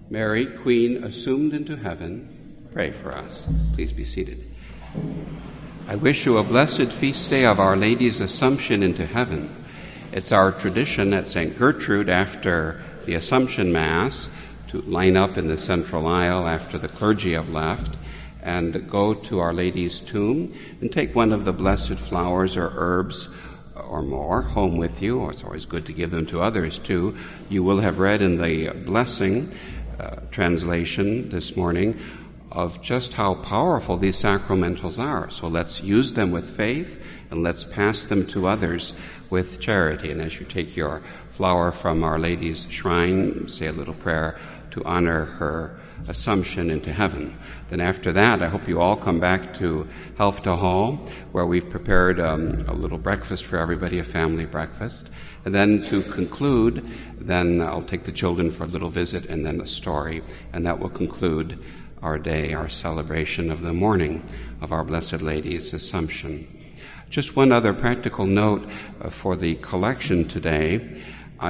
Mary, Queen, assumed into heaven, pray for us. Please be seated. I wish you a blessed feast day of Our Lady's Assumption into heaven. It's our tradition at St. Gertrude after the Assumption Mass to line up in the central aisle after the clergy have left and go to Our Lady's tomb and take one of the blessed flowers or herbs or more home with you, or it's always good to give them to others too. You will have read in the blessing translation this morning of just how powerful these sacramentals are. So let's use them with faith and let's pass them to others with charity. And as you take your flower from Our Lady's shrine, say a little prayer to honor her Assumption into heaven. Then after that, I hope you all come back to Helfta Hall, where we've prepared a little breakfast for everybody, a family breakfast. And then to conclude, then I'll take the children for a little visit and then a story. And that will conclude our day, our celebration of the morning of Our Blessed Lady's Assumption. Just one other practical note for the collection today.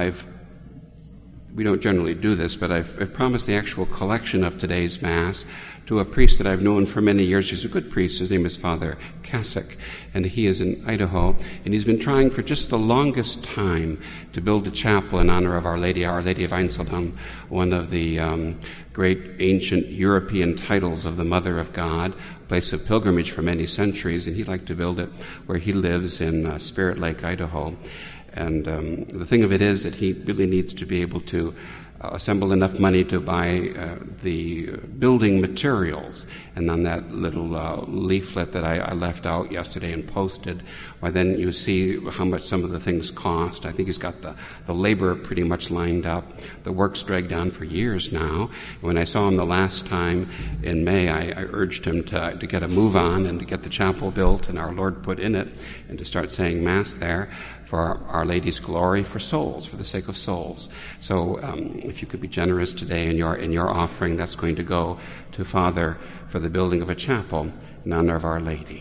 We don't generally do this, but I've promised the actual collection of today's Mass to a priest that I've known for many years. He's a good priest. His name is Father Kasich, and he is in Idaho. And he's been trying for just the longest time to build a chapel in honor of Our Lady of Einsiedeln, one of the great ancient European titles of the Mother of God, a place of pilgrimage for many centuries. And he'd like to build it where he lives in Spirit Lake, Idaho. And the thing of it is that he really needs to be able to assemble enough money to buy the building materials. And on that little leaflet that I left out yesterday and posted, why then you see how much some of the things cost. I think he's got the labor pretty much lined up. The work's dragged on for years now. And when I saw him the last time in May, I urged him to get a move on and to get the chapel built and our Lord put in it and to start saying Mass there for Our Lady's glory, for souls, for the sake of souls. So if you could be generous today in your offering, that's going to go to Father for the building of a chapel in honor of Our Lady.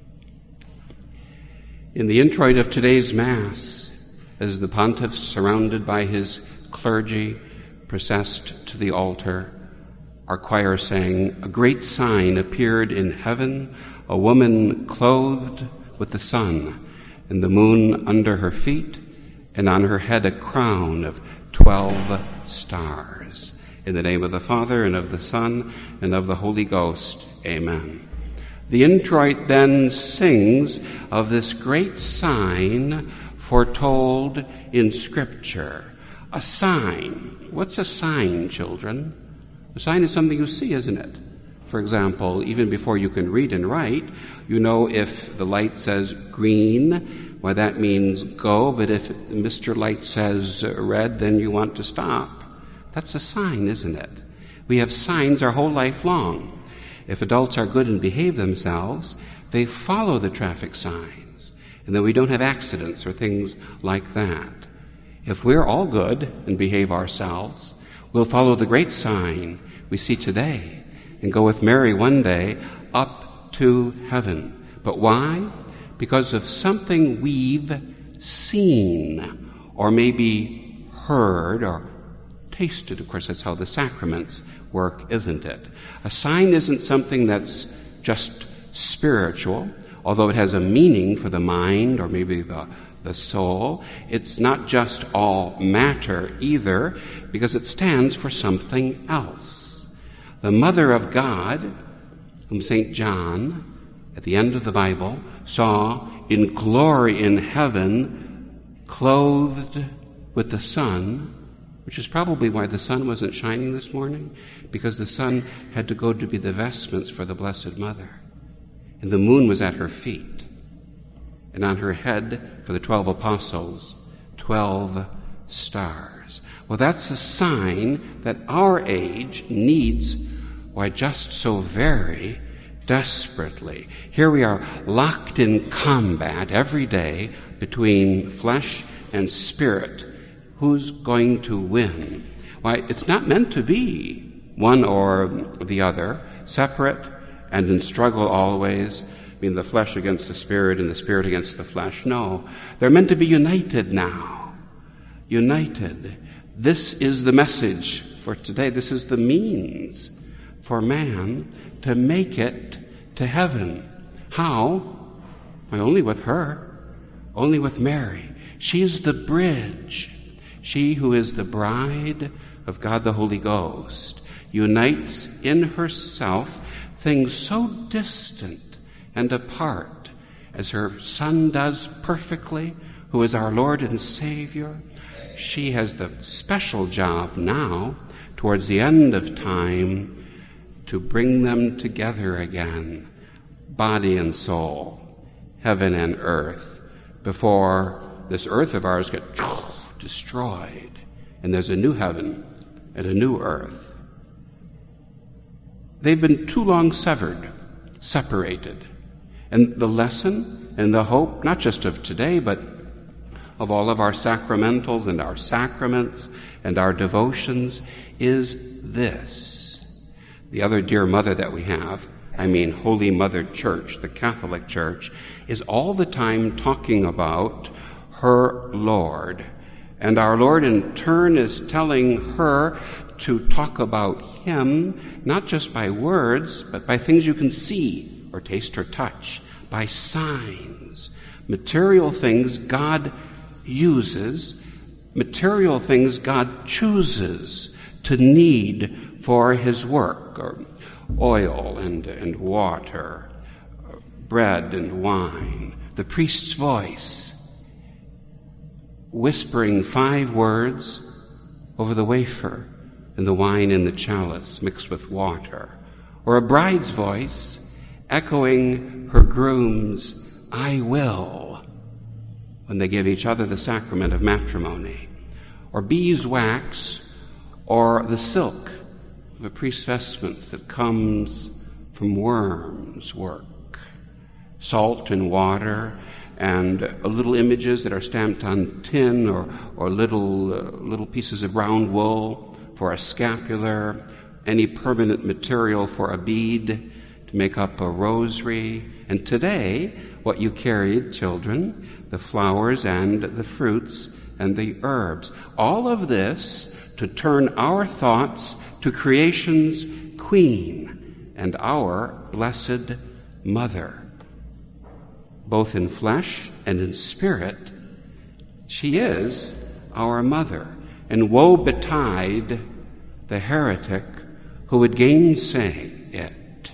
In the introit of today's Mass, as the pontiff, surrounded by his clergy, processed to the altar, our choir sang, "A great sign appeared in heaven, a woman clothed with the sun, and the moon under her feet, and on her head a crown of 12 stars. In the name of the Father, and of the Son, and of the Holy Ghost. Amen." The introit then sings of this great sign foretold in Scripture. A sign. What's a sign, children? A sign is something you see, isn't it? For example, even before you can read and write, you know if the light says green, well, that means go, but if Mr. Light says red, then you want to stop. That's a sign, isn't it? We have signs our whole life long. If adults are good and behave themselves, they follow the traffic signs, and then we don't have accidents or things like that. If we're all good and behave ourselves, we'll follow the great sign we see today and go with Mary one day up to heaven. But why? Because of something we've seen or maybe heard or tasted. Of course, that's how the sacraments work, isn't it? A sign isn't something that's just spiritual, although it has a meaning for the mind or maybe the soul. It's not just all matter either, because it stands for something else. The Mother of God, whom St. John, at the end of the Bible, saw in glory in heaven, clothed with the sun, which is probably why the sun wasn't shining this morning, because the sun had to go to be the vestments for the Blessed Mother. And the moon was at her feet. And on her head, for the 12 apostles, 12 stars. Well, that's a sign that our age needs, why, just so very desperately. Here we are locked in combat every day between flesh and spirit. Who's going to win? Why, it's not meant to be one or the other, separate and in struggle always, the flesh against the spirit and the spirit against the flesh. No, they're meant to be united now. United. This is the message for today. This is the means for man to make it to heaven. How? Well, only with her, only with Mary. She is the bridge. She who is the bride of God the Holy Ghost unites in herself things so distant and apart as her Son does perfectly, who is our Lord and Savior. She has the special job now, towards the end of time, to bring them together again, body and soul, heaven and earth, before this earth of ours gets destroyed, and there's a new heaven and a new earth. They've been too long separated. And the lesson and the hope, not just of today, but of all of our sacramentals and our sacraments and our devotions, is this. The other dear mother that we have, Holy Mother Church, the Catholic Church, is all the time talking about her Lord. And our Lord in turn is telling her to talk about him, not just by words, but by things you can see or taste or touch, by signs, material things God uses, material things God chooses to need for his work, or oil and water, bread and wine, the priest's voice, whispering 5 words over the wafer and the wine in the chalice mixed with water, or a bride's voice echoing her groom's "I will" when they give each other the sacrament of matrimony, or beeswax, or the silk of a priest's vestments that comes from worms' work, salt and water, and little images that are stamped on tin, or little pieces of brown wool for a scapular, any permanent material for a bead to make up a rosary. And today, what you carried, children, the flowers and the fruits and the herbs. All of this to turn our thoughts to creation's queen and our blessed mother. Both in flesh and in spirit, she is our mother. And woe betide the heretic who would gainsay it.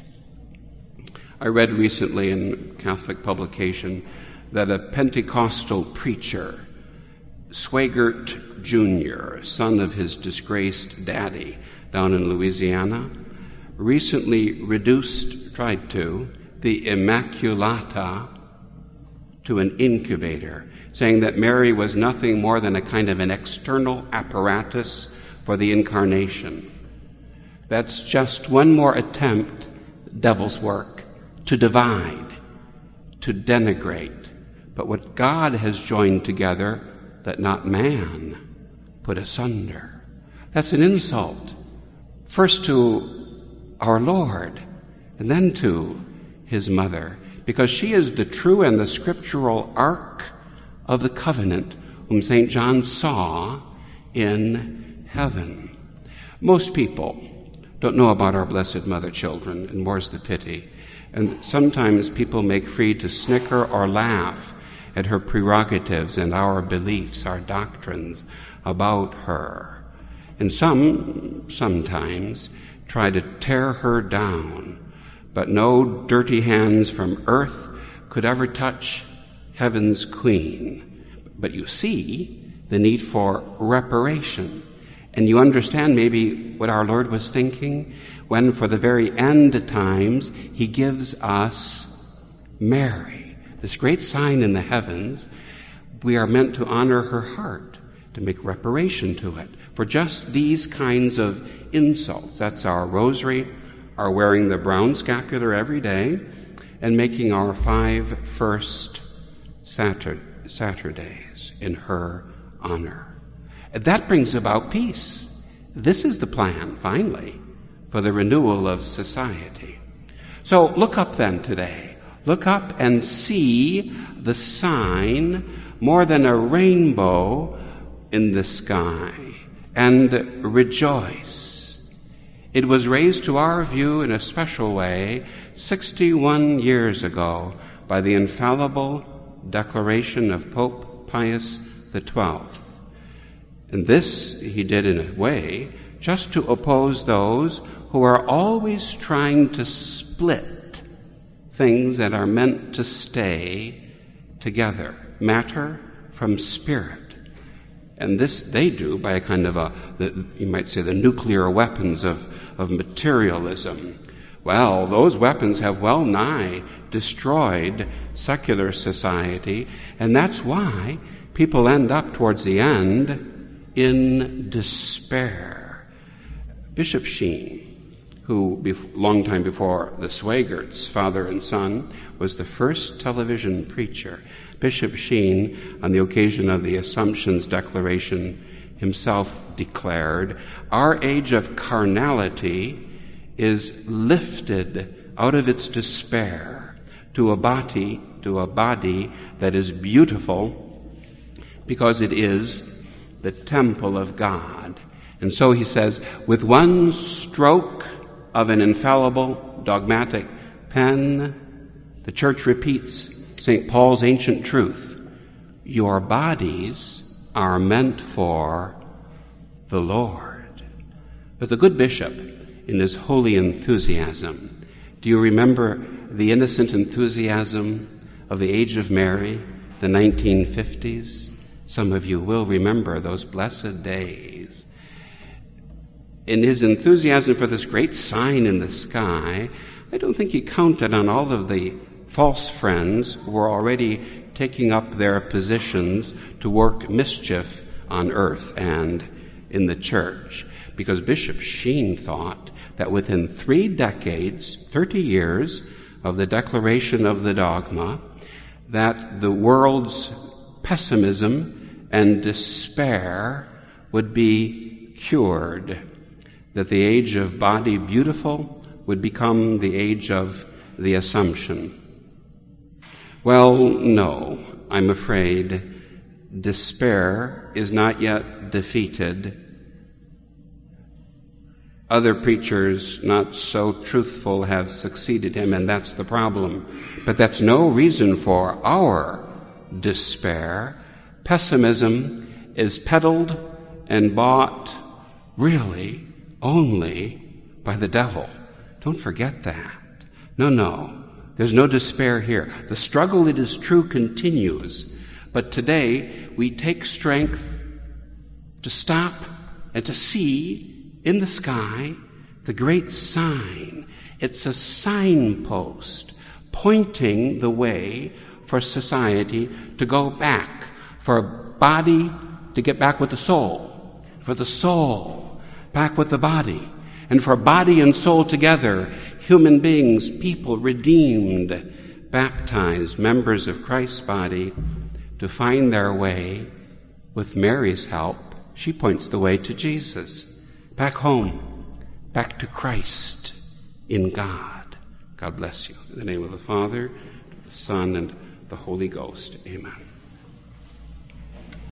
I read recently in a Catholic publication that a Pentecostal preacher, Swigert Jr., son of his disgraced daddy down in Louisiana, recently tried to, the Immaculata to an incubator, saying that Mary was nothing more than a kind of an external apparatus for the incarnation. That's just one more attempt, devil's work, to divide, to denigrate. But what God has joined together, let not man put asunder. That's an insult, first to our Lord, and then to his mother, because she is the true and the scriptural ark of the covenant, whom St. John saw in heaven. Most people don't know about our Blessed Mother, children, and more's the pity. And sometimes people make free to snicker or laugh at her prerogatives and our beliefs, our doctrines about her. And sometimes try to tear her down. But no dirty hands from earth could ever touch heaven's queen. But you see the need for reparation. And you understand maybe what our Lord was thinking when, for the very end times, he gives us Mary, this great sign in the heavens. We are meant to honor her heart, to make reparation to it for just these kinds of insults. That's our rosary, our wearing the brown scapular every day, and making our 5 first Saturdays in her honor. That brings about peace. This is the plan, finally, for the renewal of society. So look up then today. Look up and see the sign, more than a rainbow in the sky. and rejoice. It was raised to our view in a special way 61 years ago by the infallible declaration of Pope Pius XII. And this he did in a way just to oppose those who are always trying to split things that are meant to stay together, matter from spirit. And this they do by a kind of you might say, the nuclear weapons of materialism. Well, those weapons have well nigh destroyed secular society, and that's why people end up towards the end in despair. Bishop Sheen, who long time before the Sweigerts, father and son, was the first television preacher. Bishop Sheen, on the occasion of the Assumption's declaration, himself declared, "Our age of carnality is lifted out of its despair to a body that is beautiful because it is the temple of God." And so he says, with one stroke of an infallible dogmatic pen, the Church repeats St. Paul's ancient truth: your bodies are meant for the Lord. But the good bishop, in his holy enthusiasm, do you remember the innocent enthusiasm of the age of Mary, the 1950s? Some of you will remember those blessed days. In his enthusiasm for this great sign in the sky, I don't think he counted on all of the false friends who were already taking up their positions to work mischief on earth and in the church. Because Bishop Sheen thought that within 3 decades, 30 years of the declaration of the dogma, that the world's pessimism and despair would be cured, that the age of body beautiful would become the age of the Assumption. Well, no, I'm afraid despair is not yet defeated. Other preachers, not so truthful, have succeeded him, and that's the problem. But that's no reason for our despair. Pessimism is peddled and bought really only by the devil. Don't forget that. No. There's no despair here. The struggle, it is true, continues. But today, we take strength to stop and to see in the sky the great sign. It's a signpost pointing the way for society to go back, for body to get back with the soul, for the soul back with the body, and for body and soul together, human beings, people redeemed, baptized, members of Christ's body, to find their way, with Mary's help. She points the way to Jesus, back home, back to Christ in God. God bless you. In the name of the Father, the Son, and the Holy Ghost. Amen.